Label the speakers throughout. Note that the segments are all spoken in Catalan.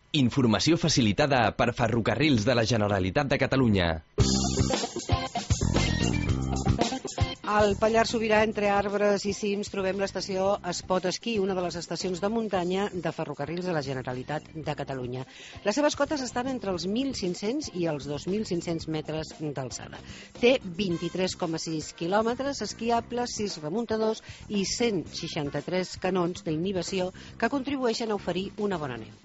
Speaker 1: Informació facilitada per Ferrocarrils de la Generalitat de Catalunya.
Speaker 2: Al Pallars Sobirà, entre arbres i cims, trobem l'estació Espot Esquí, una de les estacions de muntanya de Ferrocarrils de la Generalitat de Catalunya. Les seves cotes estan entre els 1.500 i els 2.500 metres d'alçada. Té 23,6 quilòmetres esquiables, 6 remuntadors i 163 canons d'inhibició que contribueixen a oferir una bona neu.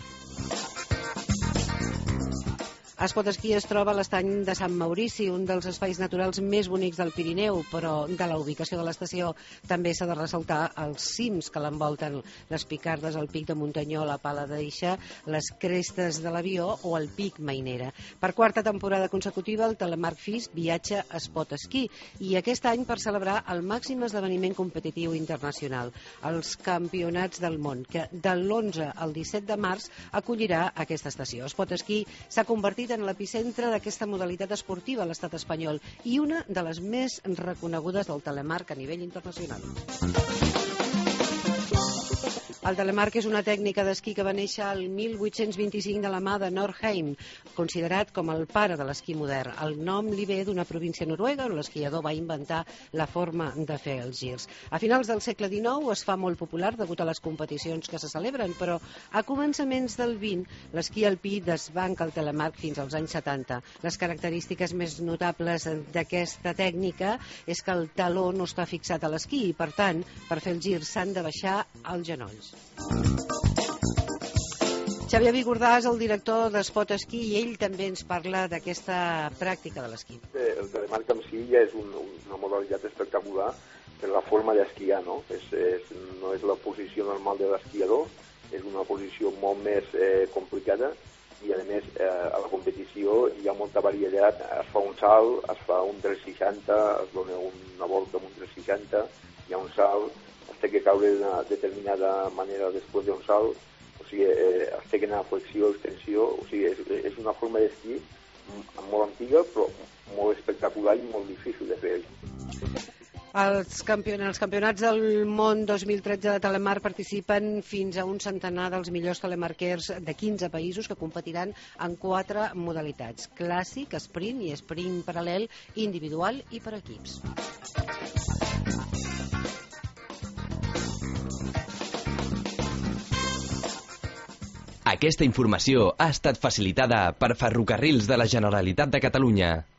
Speaker 2: Espot Esquí es troba a l'estany de Sant Maurici, un dels espais naturals més bonics del Pirineu, però de la ubicació de l'estació també s'ha de ressaltar els cims que l'envolten, les picardes, el pic de Muntanyó, la Pala d'Eixa, les crestes de l'Avió o el pic Mainera. Per quarta temporada consecutiva, el Telemark FIS viatja a Espot Esquí i aquest any per celebrar el màxim esdeveniment competitiu internacional, els Campionats del Món, que de l'11 al 17 de març acollirà aquesta estació. Espot Esquí s'ha convertit en l'epicentre d'aquesta modalitat esportiva a l'estat espanyol i una de les més reconegudes del Telemark a nivell internacional. El Telemark és una tècnica d'esquí que va néixer el 1825 de la mà de Norheim, considerat com el pare de l'esquí modern. El nom li ve d'una província noruega on l'esquiador va inventar la forma de fer els girs. A finals del segle XIX es fa molt popular degut a les competicions que se celebren, però a començaments del XX l'esquí alpí desbanca el Telemark fins als anys 70. Les característiques més notables d'aquesta tècnica és que el taló no està fixat a l'esquí i, per tant, per fer el gir s'han de baixar els genolls. Xavier Vigordà és el director d'Espot Esquí i ell també ens parla d'aquesta pràctica de l'esquí.
Speaker 3: El Telemark en si ja és una modalitat espectacular per la forma d'esquiar, no? No és la posició normal de l'esquiador, és una posició molt més complicada i a més a la competició hi ha molta varietat, es fa un salt, es fa un 360, es dona una volta amb un 360, hi ha un salt, es té que caure d'una determinada manera després d'un salt, o sigui, es té que anar a flexió, extensió, o sigui, és una forma d'esquí molt antiga però molt espectacular i molt difícil de fer.
Speaker 2: Els campionats del món 2013 de Telemark participen fins a un centenar dels millors telemarkers de 15 països que competiran en 4 modalitats: clàssic, sprint i sprint paral·lel, individual i per equips.
Speaker 1: Aquesta informació ha estat facilitada per Ferrocarrils de la Generalitat de Catalunya.